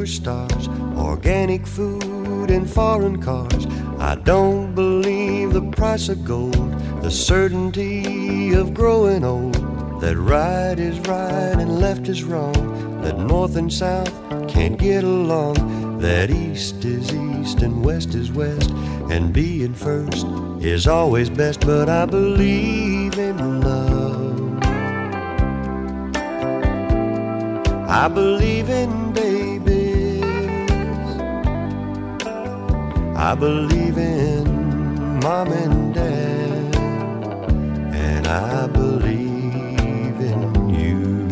superstars, organic food and foreign cars. I don't believe the price of gold, the certainty of growing old, that right is right and left is wrong, that north and south can't get along, that east is east and west is west, and being first is always best. But I believe in love, I believe in babies, I believe in mom and dad, and I believe in you.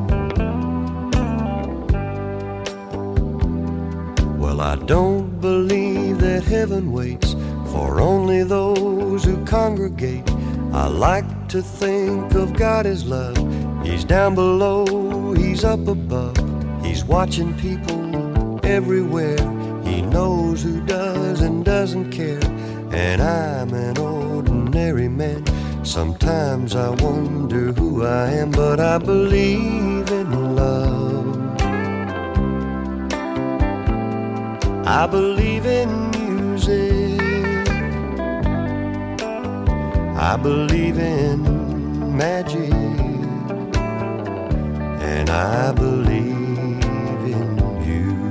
Well, I don't believe that heaven waits for only those who congregate. I like to think of God as love. He's down below, He's up above. He's watching people everywhere. He knows who does and doesn't care. And I'm an ordinary man. Sometimes I wonder who I am, but I believe in love. I believe in music, I believe in magic, and I believe in you.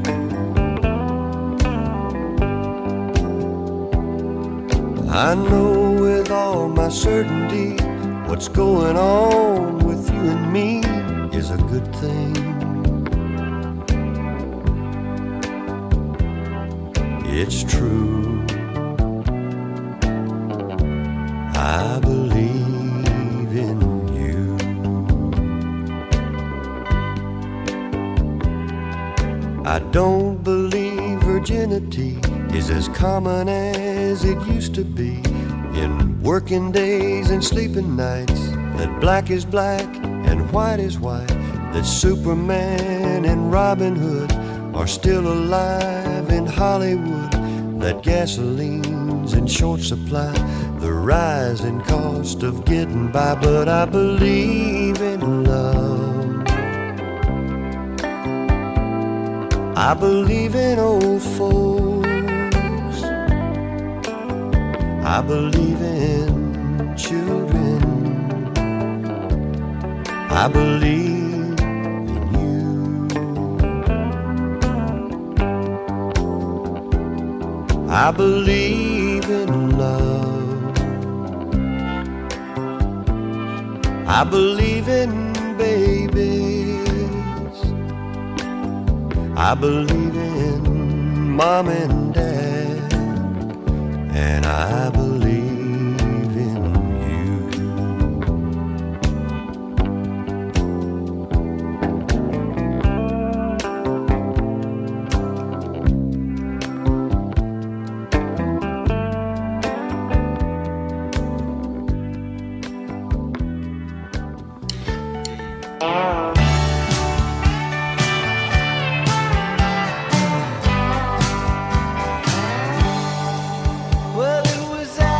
I know with all my certainty what's going on with you and me is a good thing. It's true, I believe in you. I don't believe virginity is as common as it used to be. In working days and sleeping nights, that black is black and white is white, that Superman and Robin Hood are still alive in Hollywood, that gasoline's in short supply, the rising cost of getting by. But I believe in love, I believe in old folks, I believe in children, I believe I believe in love, I believe in babies, I believe in mom and dad, and I believe in you. Well, it was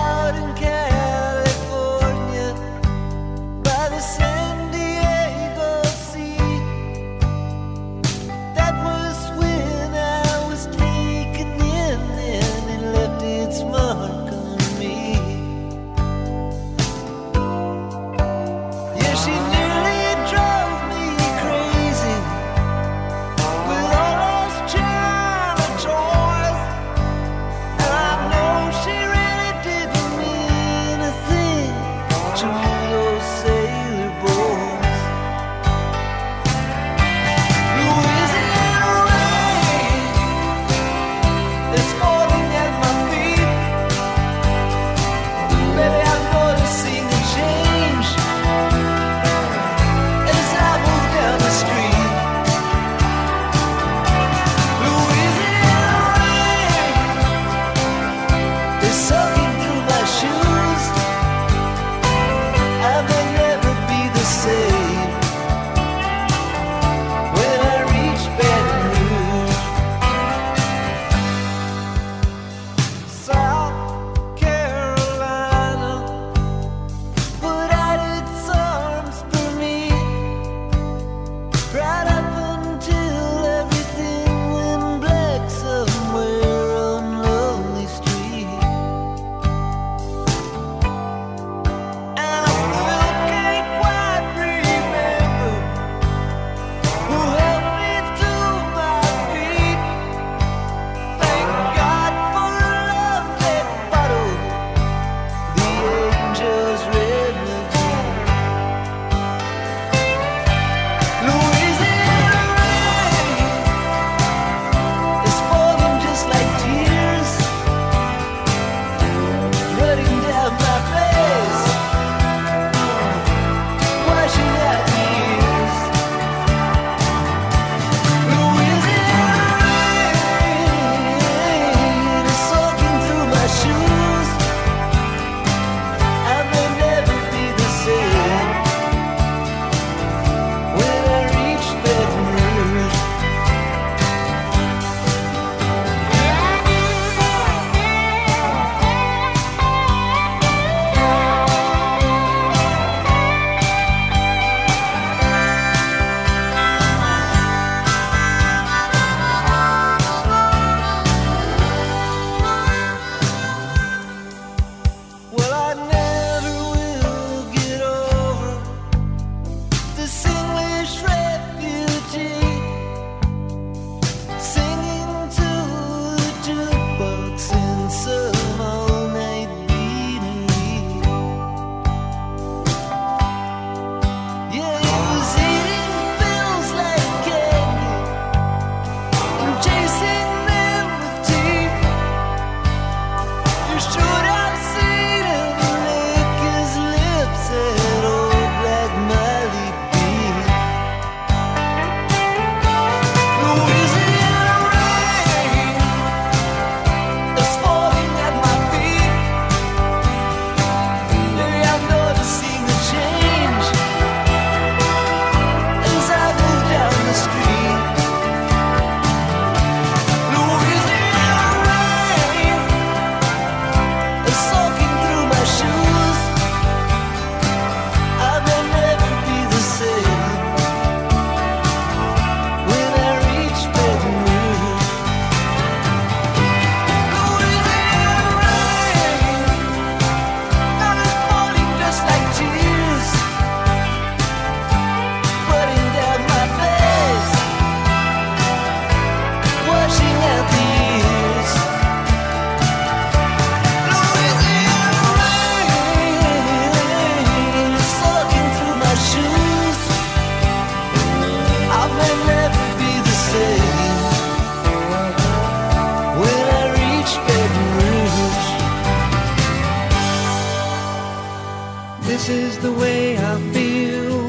is the way I feel.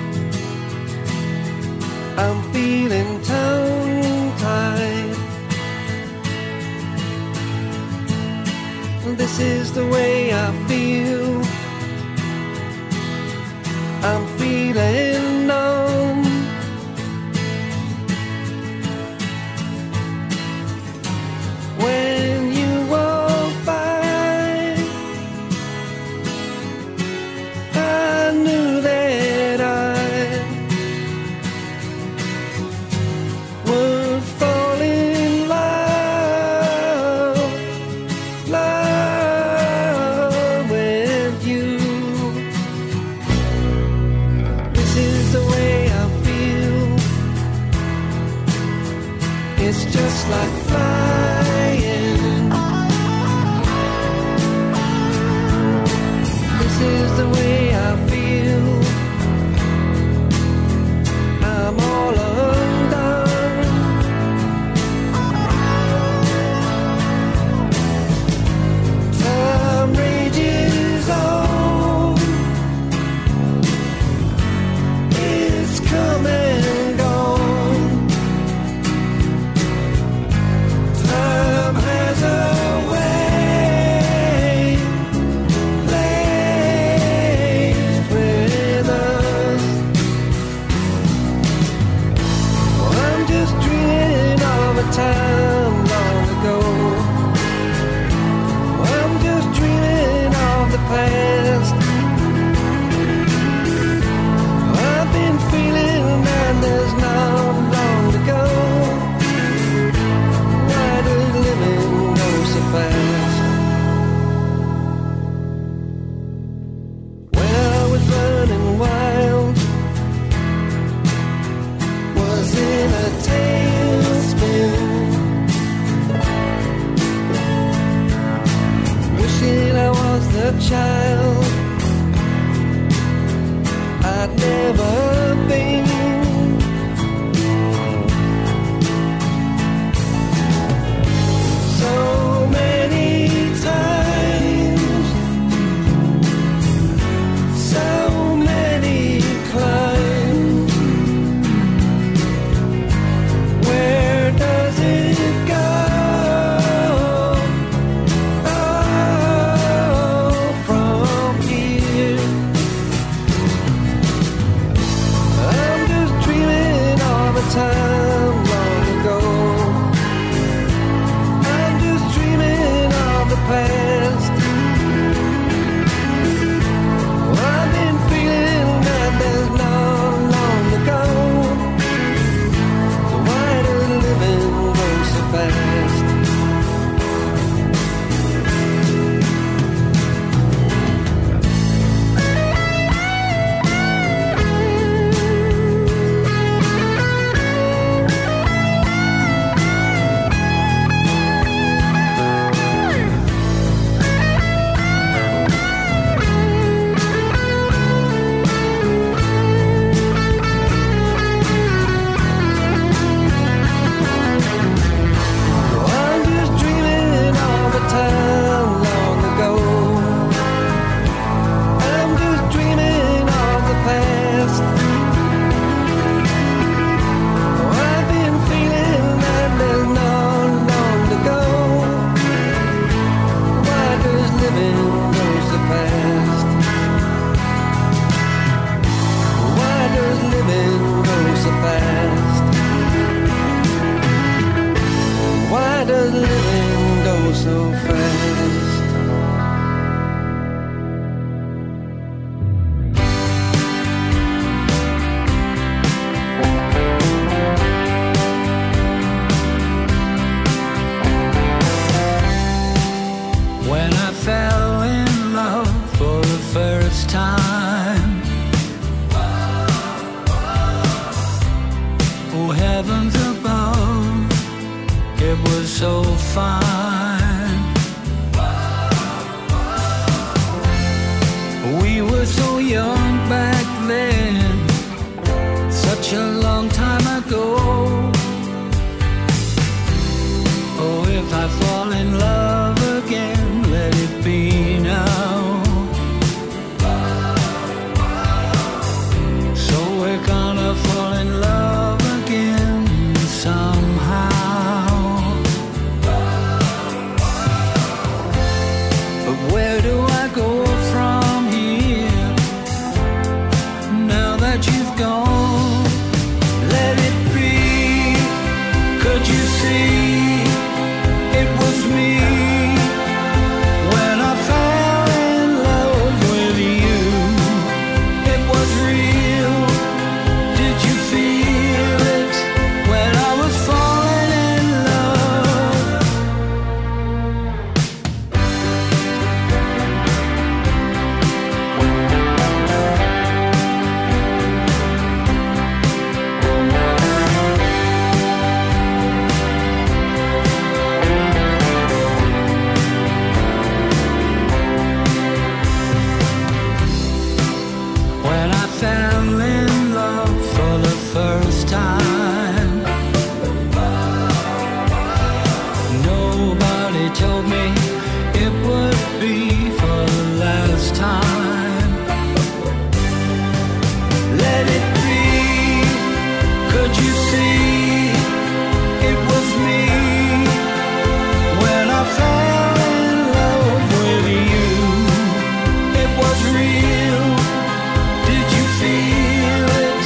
I'm feeling tongue-tied. This is the way I feel. I'm feeling numb. When you walk by, I knew that I would fall in love, love with you. This is the way I feel. It's just like flying. This is the way I feel. I'm all undone. Time rages on. It's come and gone. Time has a way plays with us. I'm just dreaming of a time long ago. I'm just dreaming of the past. I've been feeling that there's not long to go. Why does living go so fast? When I was running wild, was in a tailspin, wishing I was the child I'd never been. So many times, so many climbs. Where does it go? Oh, from here. I'm just dreaming of a time long ago. I'm just dreaming of the past. I've been feeling that there's not long to go. So why does living go so fast? I'm just dreaming of a time long ago. I'm just dreaming of the past. I've been feeling that there's not long to go. Why does living go so fast? Why does living go so fast? Why does living go so fast? When I fell in love for the first time, oh heavens above, it was so fine. We were so young back then, such a long time ago. Oh, if I fall in love again, let it be now. told me it would be for the last time. Let it be. Could you see it was me when I fell in love with you? It was real. Did you feel it?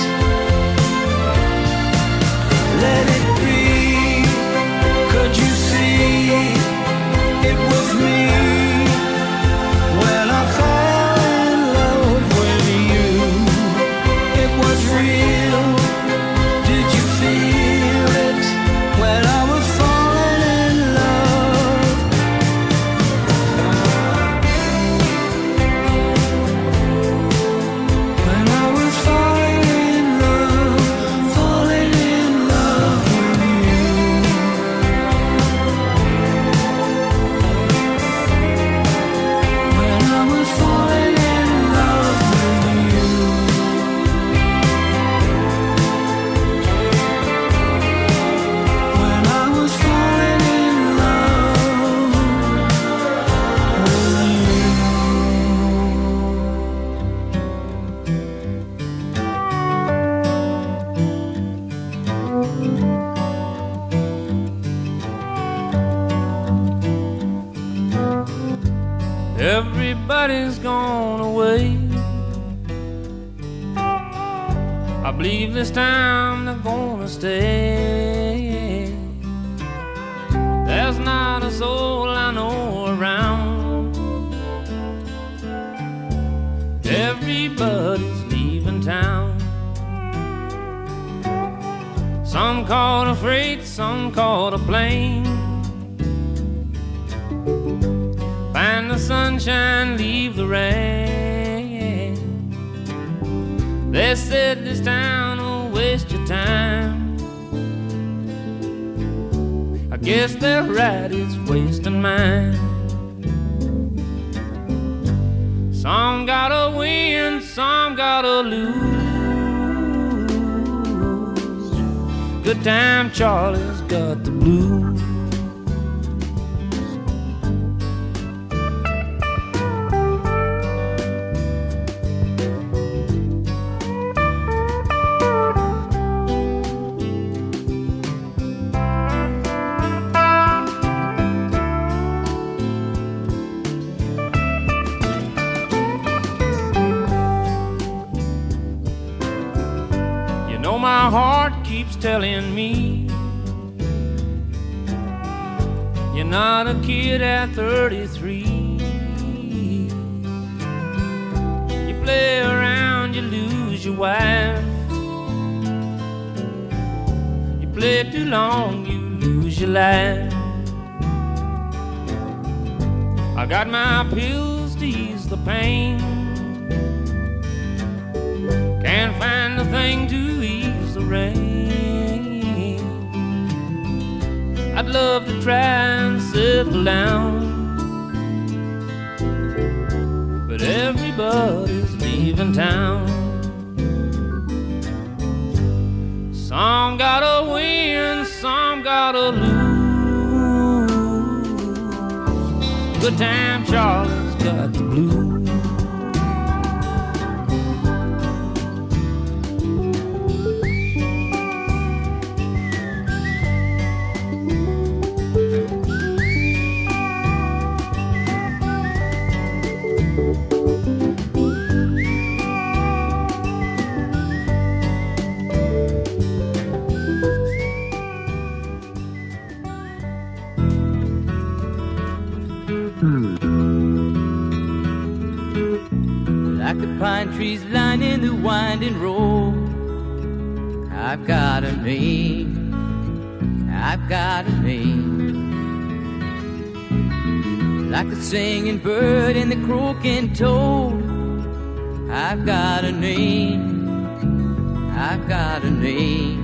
Let it be. Could you see it was me when I fell in love with you? It was real. Did you feel it when I was falling in love? When I was falling in love with you. When I was falling in love with you. When I was falling in love with you. Everybody's gone away. I believe this time they're gonna stay. There's not a soul I know around. Everybody's leaving town. Some caught a freight, some caught a plane. Find the sunshine, leave the rain. They said this town will waste your time. I guess they're right, it's wasting mine. Some gotta win, some gotta lose. Good time Charlie's got the blues. My heart keeps telling me you're not a kid at 33. You play around, you lose your wife. You play too long, you lose your life. I got my pills to ease the pain. Can't find a thing to ease the rain. I'd love to try and settle down, but everybody's leaving town. Some gotta win, some gotta lose. Good time Charlie's got the blues. Like the pine trees lining the winding road, I've got a name, I've got a name. Like the singing bird and the croaking toad, I've got a name, I've got a name.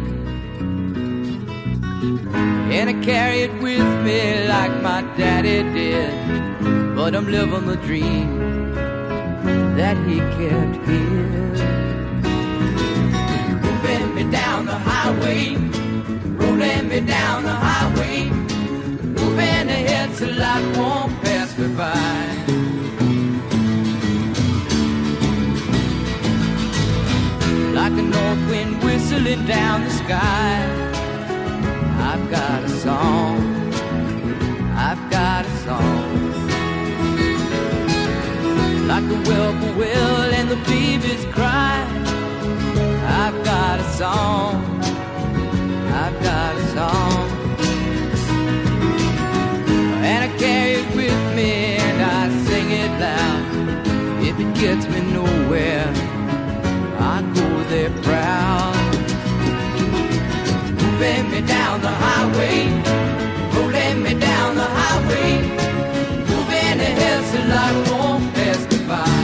And I carry it with me like my daddy did, but I'm living the dream that he kept here. Moving me down the highway, rolling me down the highway, moving ahead so loud. light won't pass me by. Like a north wind whistling down the sky, I've got a song, I've got a song. Like the whippoorwill and the babies cry, I've got a song, I've got a song. And I carry it with me and I sing it loud. If it gets me nowhere, I go there proud. Moving me down the highway, rolling me down the highway, moving ahead so life won't pass me by.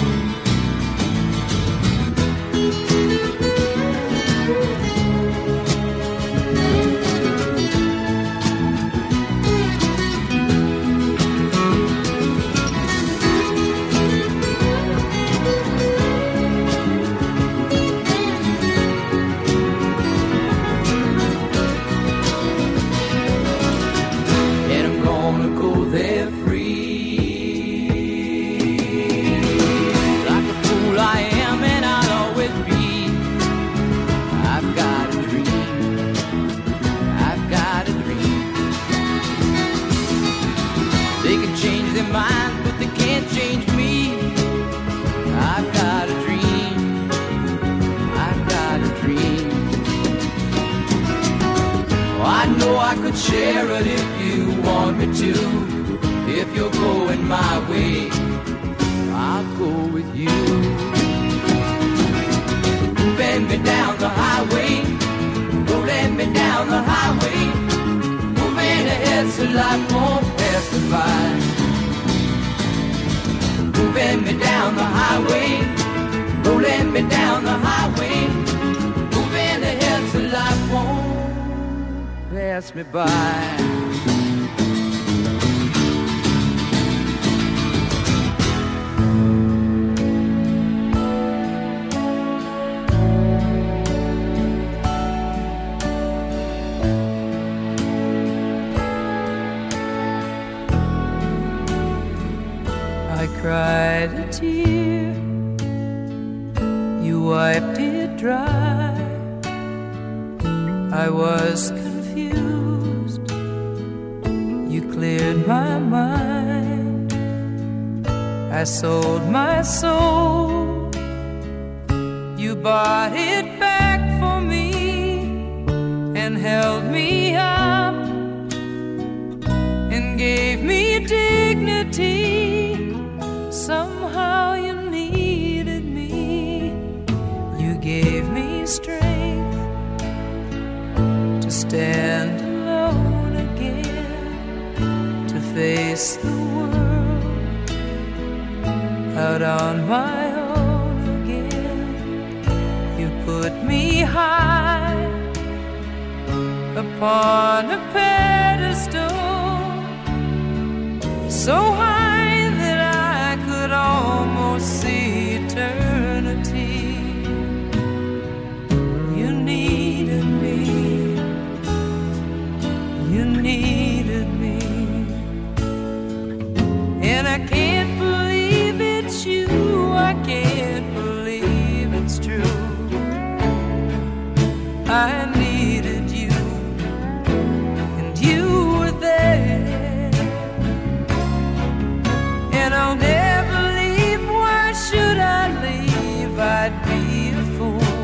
I could share it if you want me to. If you're going my way, I'll go with you. Moving me down the highway, rolling me down the highway, moving ahead so life won't pass me by. Moving me down the highway, rolling me down the highway, moving ahead so life won't pass me by. I cried a tear, you wiped it dry. I was confused, you cleared my mind. I sold my soul, you bought it back for me and held me up and gave me dignity. Somehow you needed me, you gave me strength to stand alone again, to face the world out on my own again. You put me high upon a pedestal, so high almost see eternity. You needed me, you needed me, and I can't believe it's you, I can't believe it's true. I needed you, and you were there, and I'll never, should I leave, I'd be a fool,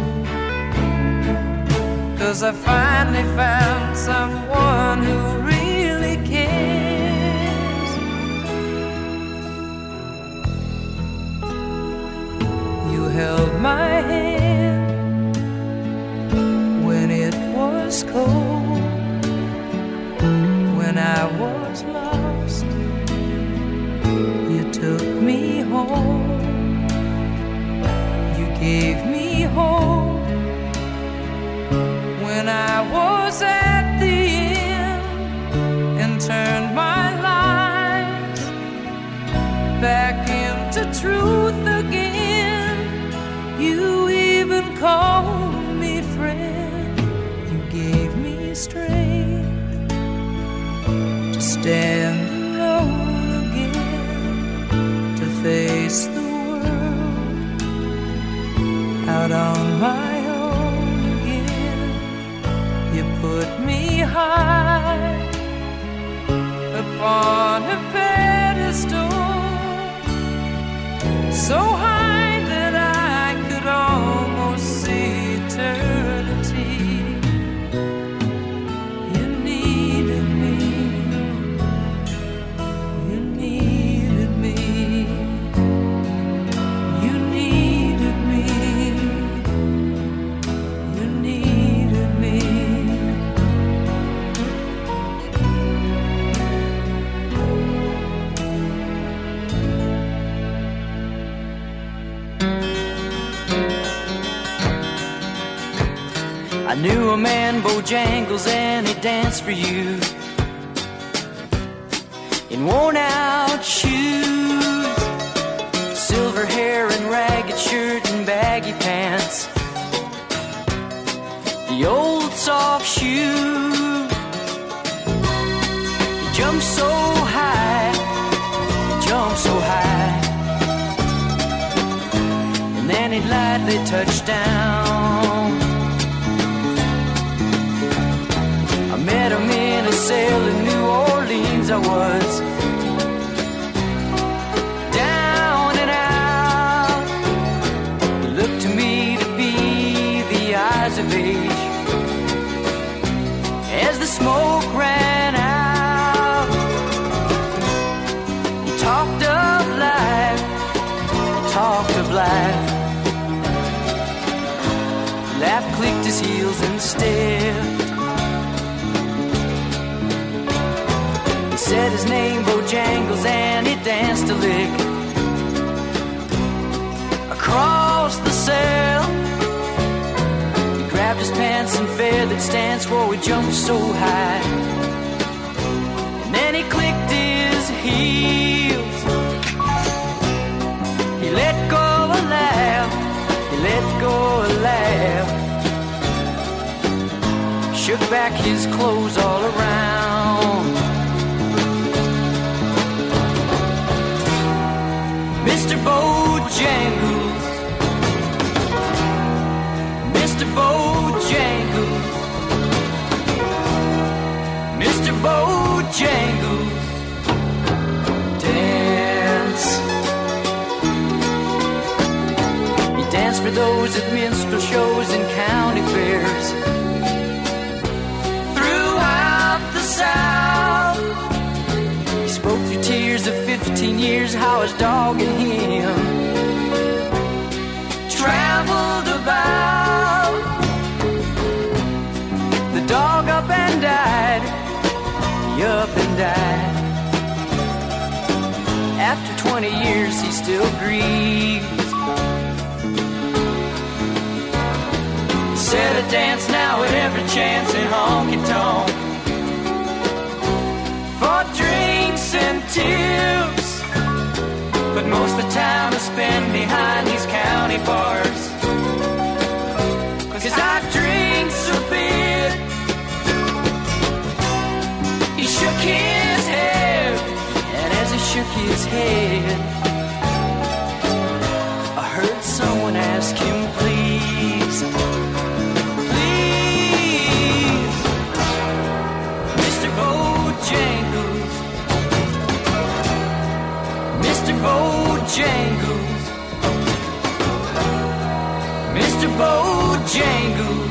'cause I finally found someone who really cares. You held my hand when it was cold, when I was lost, you took me home, gave me hope when I was at the end, and turned my life back into truth again. You even called me friend, you gave me strength to stand alone face the world out on my own again. You put me high upon a pedestal, so high that I could almost see eternity. You needed me. You needed me. You needed me. You needed me. I knew a man, Bojangles, and he danced for you in worn-out shoes, silver hair and ragged shirt and baggy pants, the old soft shoe. He jumped so high, jumped so high, and then he lightly touched down. Met him in a cell in New Orleans. I was down and out. He looked to me to be the eyes of age as the smoke ran out. He talked of life, he talked of life. He laughed, clicked his heels and stared. Said his name, Bojangles, and he danced a lick across the cell. He grabbed his pants and feathered stance, whoa, he jumped so high. And then he clicked his heels. He let go a laugh, he let go a laugh. Shook back his clothes all around. Mr. Bojangles, Mr. Bojangles, Mr. Bojangles, dance. He danced for those at minstrel shows and county fairs throughout the South. He spoke through tears of 15 years how his dog and him traveled about. The dog up and died, he up and died. After 20 years he still grieves. Said I dance now at every chance in honky-tonk for drinks and tips, but most of the time I spend behind these county bars, 'cause I drinks a bit. He shook his head, and as he shook his head, I heard someone ask him, please, please, Mr. Bojangles, Mr. Bojangles, Mr. Bojangles.